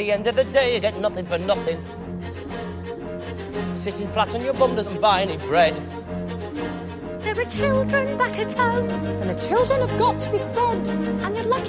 the end of the day, you get nothing for nothing. Sitting flat on your bum doesn't buy any bread. There are children back at home, And the children have got to be fed. and you're lucky